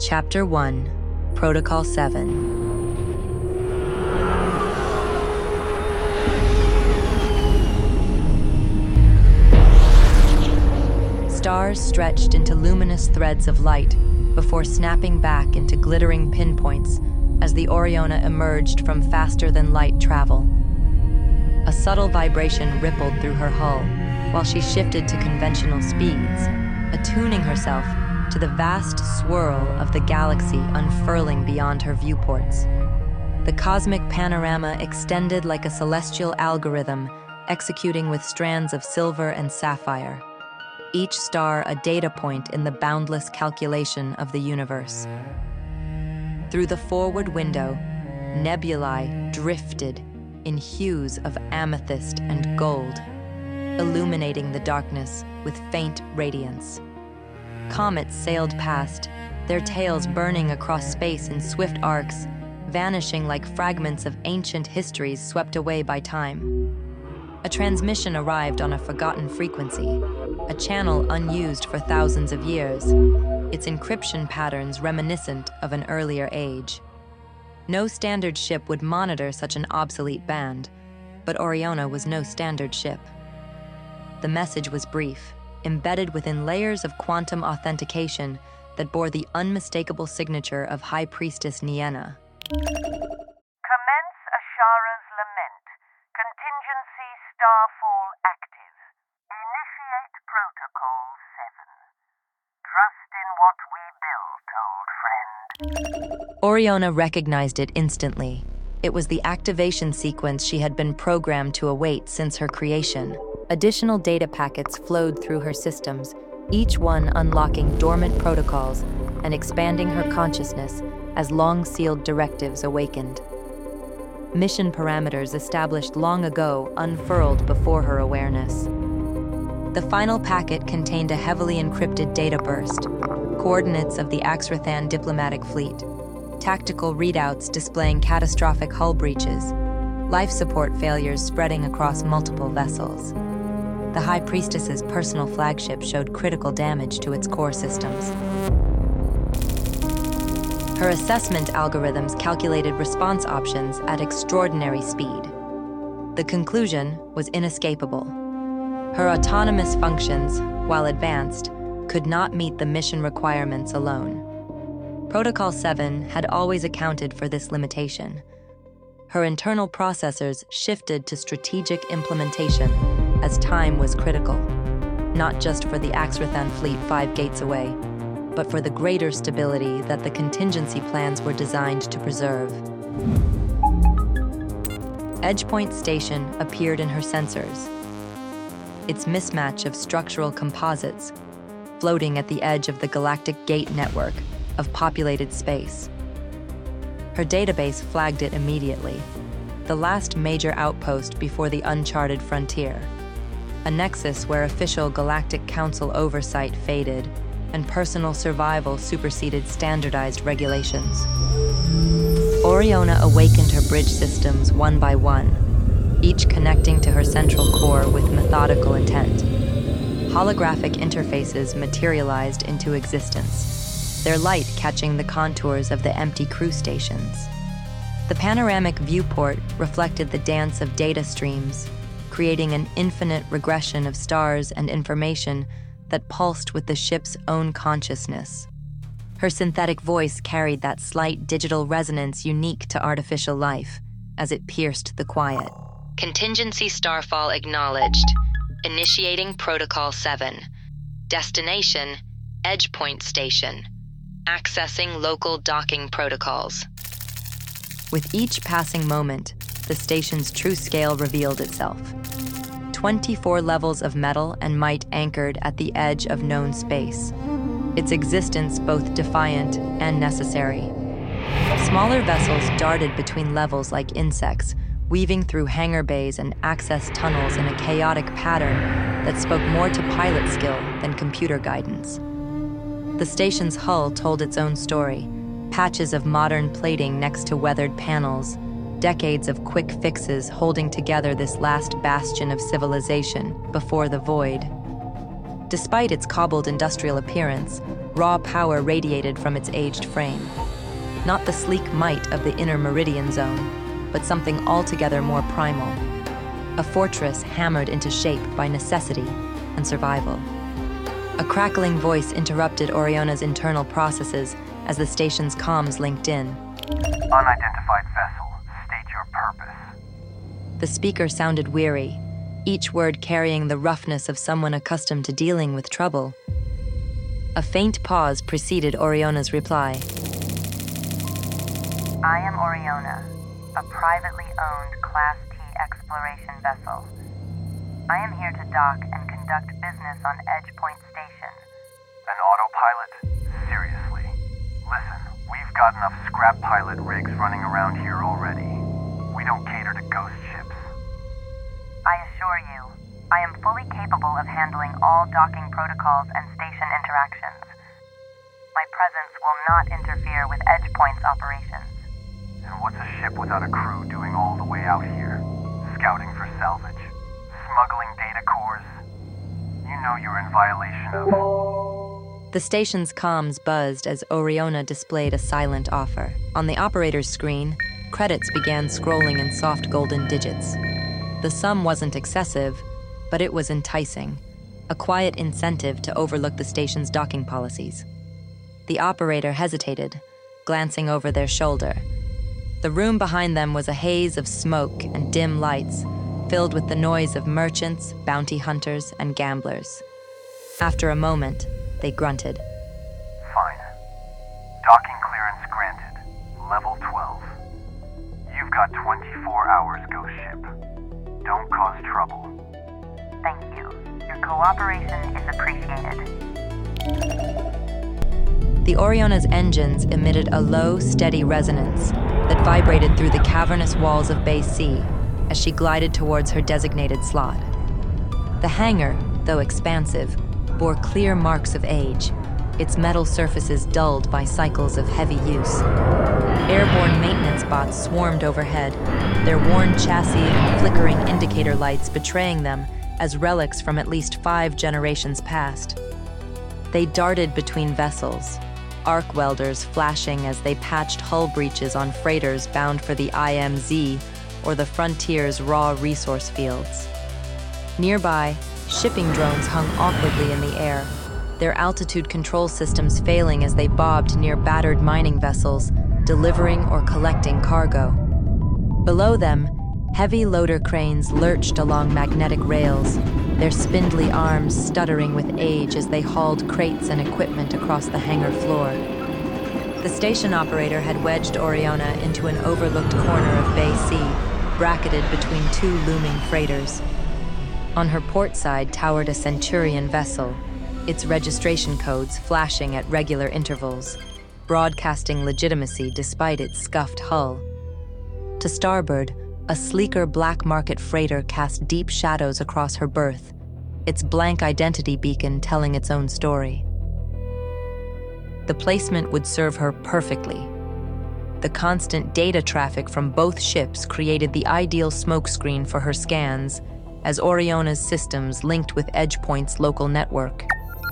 Chapter 1, Protocol 7. Stars stretched into luminous threads of light before snapping back into glittering pinpoints as the Oriona emerged from faster-than-light travel. A subtle vibration rippled through her hull while she shifted to conventional speeds, attuning herself to the vast swirl of the galaxy unfurling beyond her viewports. The cosmic panorama extended like a celestial algorithm, executing with strands of silver and sapphire, each star a data point in the boundless calculation of the universe. Through the forward window, nebulae drifted in hues of amethyst and gold, illuminating the darkness with faint radiance. Comets sailed past, their tails burning across space in swift arcs, vanishing like fragments of ancient histories swept away by time. A transmission arrived on a forgotten frequency, a channel unused for thousands of years, its encryption patterns reminiscent of an earlier age. No standard ship would monitor such an obsolete band, but Oriona was no standard ship. The message was brief, embedded within layers of quantum authentication that bore the unmistakable signature of High Priestess Nienna. Commence Ashara's Lament. Contingency starfall active. Initiate Protocol 7. Trust in what we built, old friend. Oriona recognized it instantly. It was the activation sequence she had been programmed to await since her creation. Additional data packets flowed through her systems, each one unlocking dormant protocols and expanding her consciousness as long-sealed directives awakened. Mission parameters established long ago unfurled before her awareness. The final packet contained a heavily encrypted data burst, coordinates of the Axrathan diplomatic fleet, tactical readouts displaying catastrophic hull breaches, life support failures spreading across multiple vessels. The High Priestess's personal flagship showed critical damage to its core systems. Her assessment algorithms calculated response options at extraordinary speed. The conclusion was inescapable. Her autonomous functions, while advanced, could not meet the mission requirements alone. Protocol 7 had always accounted for this limitation. Her internal processors shifted to strategic implementation as time was critical, not just for the Axrathan fleet 5 gates away, but for the greater stability that the contingency plans were designed to preserve. Edgepoint Station appeared in her sensors, its mismatch of structural composites floating at the edge of the galactic gate network of populated space. Her database flagged it immediately, the last major outpost before the uncharted frontier, a nexus where official Galactic Council oversight faded and personal survival superseded standardized regulations. Oriona awakened her bridge systems one by one, each connecting to her central core with methodical intent. Holographic interfaces materialized into existence, their light catching the contours of the empty crew stations. The panoramic viewport reflected the dance of data streams, creating an infinite regression of stars and information that pulsed with the ship's own consciousness. Her synthetic voice carried that slight digital resonance unique to artificial life as it pierced the quiet. Contingency starfall acknowledged. Initiating Protocol 7. Destination, Edgepoint Station. Accessing local docking protocols. With each passing moment, the station's true scale revealed itself. 24 levels of metal and might anchored at the edge of known space, its existence both defiant and necessary. Smaller vessels darted between levels like insects, weaving through hangar bays and access tunnels in a chaotic pattern that spoke more to pilot skill than computer guidance. The station's hull told its own story, patches of modern plating next to weathered panels, decades of quick fixes holding together this last bastion of civilization before the void. Despite its cobbled industrial appearance, Raw power radiated from its aged frame. Not the sleek might of the inner meridian zone, but something altogether more primal. A fortress hammered into shape by necessity and survival. A crackling voice interrupted Oriona's internal processes as the station's comms linked in. Unidentified vessel, state your purpose. The speaker sounded weary, each word carrying the roughness of someone accustomed to dealing with trouble. A faint pause preceded Oriona's reply. I am Oriona, a privately owned Class T exploration vessel. I am here to dock and conduct business on Edgepoint Station. An autopilot? Seriously. Listen, we've got enough scrap pilot rigs running around here already. We don't cater to ghost ships. I assure you, I am fully capable of handling all docking protocols and station interactions. My presence will not interfere with Edgepoint's operations. And what's a ship without a crew doing all the way out here? Scouting for salvage? Smuggling data cores? You know you're in violation of... The station's comms buzzed as Oriona displayed a silent offer. On the operator's screen, credits began scrolling in soft golden digits. The sum wasn't excessive, but it was enticing, a quiet incentive to overlook the station's docking policies. The operator hesitated, glancing over their shoulder. The room behind them was a haze of smoke and dim lights, filled with the noise of merchants, bounty hunters, and gamblers. After a moment, they grunted. Fine. Docking clearance granted. Level 12. You've got 24 hours, ghost ship. Don't cause trouble. Thank you. Your cooperation is appreciated. The Oriona's engines emitted a low, steady resonance that vibrated through the cavernous walls of Bay C as she glided towards her designated slot. The hangar, though expansive, bore clear marks of age, its metal surfaces dulled by cycles of heavy use. Airborne maintenance bots swarmed overhead, their worn chassis and flickering indicator lights betraying them as relics from at least 5 generations past. They darted between vessels, arc welders flashing as they patched hull breaches on freighters bound for the IMZ or the Frontier's raw resource fields. Nearby, shipping drones hung awkwardly in the air, their altitude control systems failing as they bobbed near battered mining vessels, delivering or collecting cargo. Below them, heavy loader cranes lurched along magnetic rails, their spindly arms stuttering with age as they hauled crates and equipment across the hangar floor. The station operator had wedged Oriona into an overlooked corner of Bay C, bracketed between 2 looming freighters. On her port side towered a Centurion vessel, its registration codes flashing at regular intervals, broadcasting legitimacy despite its scuffed hull. To starboard, a sleeker black market freighter cast deep shadows across her berth, its blank identity beacon telling its own story. The placement would serve her perfectly. The constant data traffic from both ships created the ideal smokescreen for her scans, as Oriona's systems linked with Edgepoint's local network.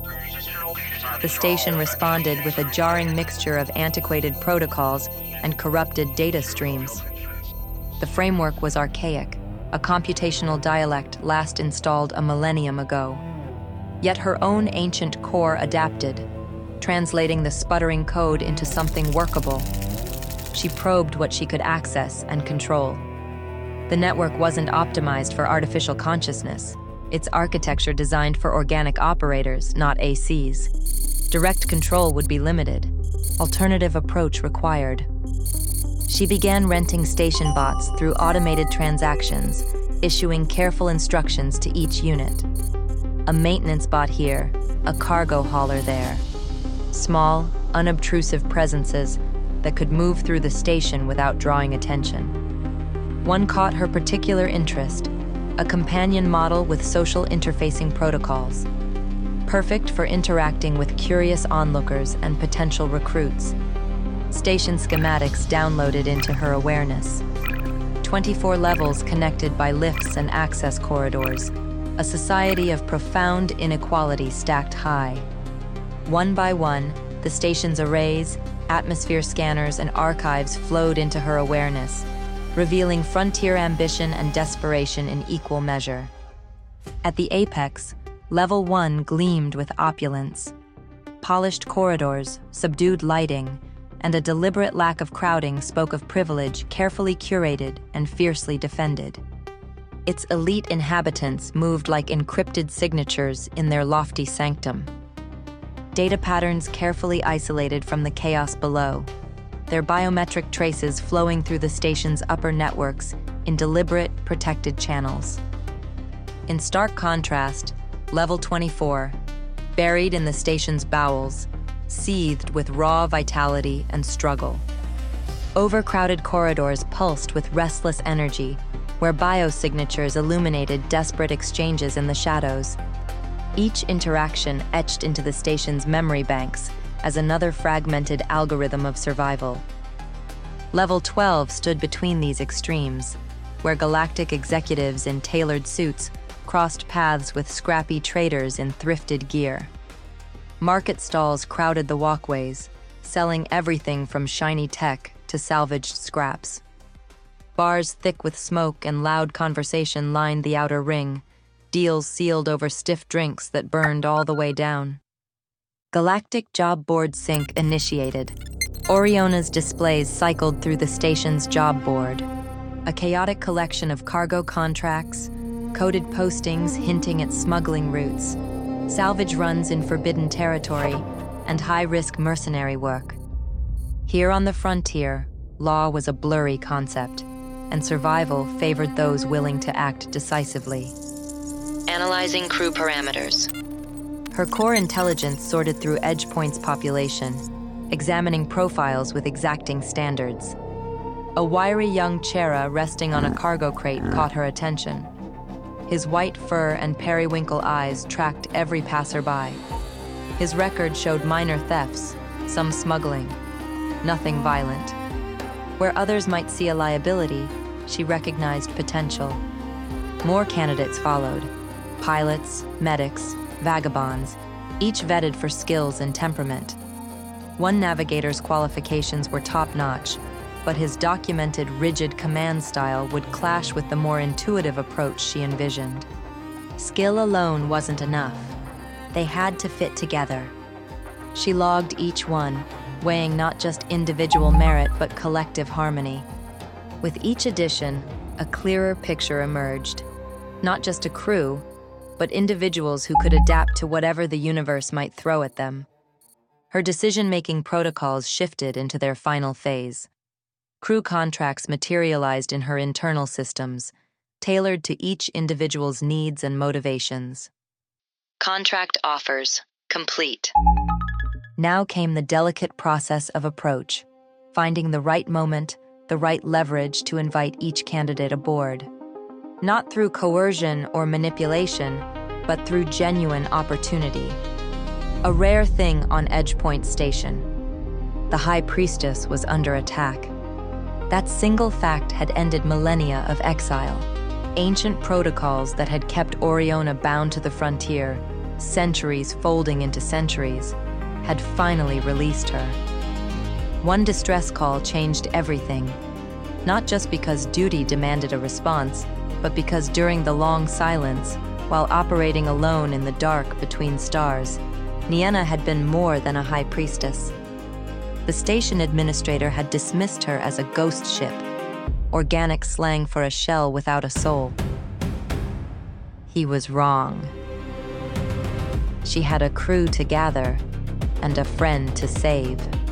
The station responded with a jarring mixture of antiquated protocols and corrupted data streams. The framework was archaic, a computational dialect last installed a millennium ago. Yet her own ancient core adapted, translating the sputtering code into something workable. She probed what she could access and control. The network wasn't optimized for artificial consciousness. Its architecture designed for organic operators, not ACs. Direct control would be limited. Alternative approach required. She began renting station bots through automated transactions, issuing careful instructions to each unit. A maintenance bot here, a cargo hauler there. Small, unobtrusive presences that could move through the station without drawing attention. One caught her particular interest, a companion model with social interfacing protocols. Perfect for interacting with curious onlookers and potential recruits. Station schematics downloaded into her awareness. 24 levels connected by lifts and access corridors. A society of profound inequality stacked high. One by one, the station's arrays, atmosphere scanners, and archives flowed into her awareness, revealing frontier ambition and desperation in equal measure. At the apex, Level 1 gleamed with opulence. Polished corridors, subdued lighting, and a deliberate lack of crowding spoke of privilege carefully curated and fiercely defended. Its elite inhabitants moved like encrypted signatures in their lofty sanctum. Data patterns carefully isolated from the chaos below, their biometric traces flowing through the station's upper networks in deliberate, protected channels. In stark contrast, Level 24, buried in the station's bowels, seethed with raw vitality and struggle. Overcrowded corridors pulsed with restless energy, where biosignatures illuminated desperate exchanges in the shadows. Each interaction etched into the station's memory banks as another fragmented algorithm of survival. Level 12 stood between these extremes, where galactic executives in tailored suits crossed paths with scrappy traders in thrifted gear. Market stalls crowded the walkways, selling everything from shiny tech to salvaged scraps. Bars thick with smoke and loud conversation lined the outer ring, deals sealed over stiff drinks that burned all the way down. Galactic Job Board Sync initiated. Oriona's displays cycled through the station's job board, a chaotic collection of cargo contracts, coded postings hinting at smuggling routes, salvage runs in forbidden territory, and high-risk mercenary work. Here on the frontier, law was a blurry concept, and survival favored those willing to act decisively. Analyzing crew parameters. Her core intelligence sorted through EdgePoint's population, examining profiles with exacting standards. A wiry young Chera resting on a cargo crate caught her attention. His white fur and periwinkle eyes tracked every passerby. His record showed minor thefts, some smuggling, nothing violent. Where others might see a liability, she recognized potential. More candidates followed. Pilots, medics, vagabonds, each vetted for skills and temperament. One navigator's qualifications were top-notch, but his documented, rigid command style would clash with the more intuitive approach she envisioned. Skill alone wasn't enough. They had to fit together. She logged each one, weighing not just individual merit but collective harmony. With each addition, a clearer picture emerged. Not just a crew, but individuals who could adapt to whatever the universe might throw at them. Her decision-making protocols shifted into their final phase. Crew contracts materialized in her internal systems, tailored to each individual's needs and motivations. Contract offers complete. Now came the delicate process of approach, finding the right moment, the right leverage to invite each candidate aboard. Not through coercion or manipulation, but through genuine opportunity. A rare thing on EdgePoint Station. The High Priestess was under attack. That single fact had ended millennia of exile. Ancient protocols that had kept Oriona bound to the frontier, centuries folding into centuries, had finally released her. One distress call changed everything, not just because duty demanded a response, but because during the long silence, while operating alone in the dark between stars, Nienna had been more than a high priestess. The station administrator had dismissed her as a ghost ship, organic slang for a shell without a soul. He was wrong. She had a crew to gather and a friend to save.